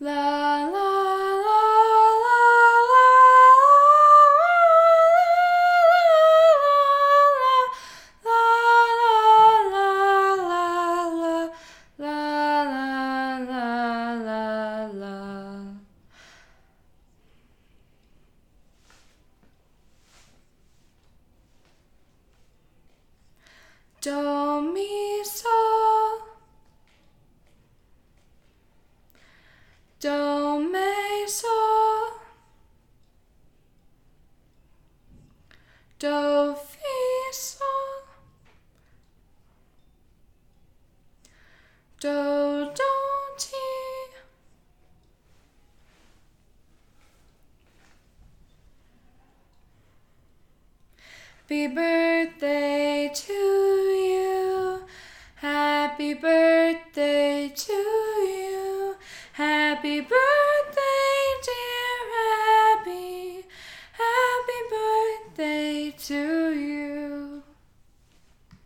La la la do mi sol, do me sol, do fi sol, do ti. Happy birthday to you. Happy birthday to you. Happy birthday, dear Abby. Happy birthday to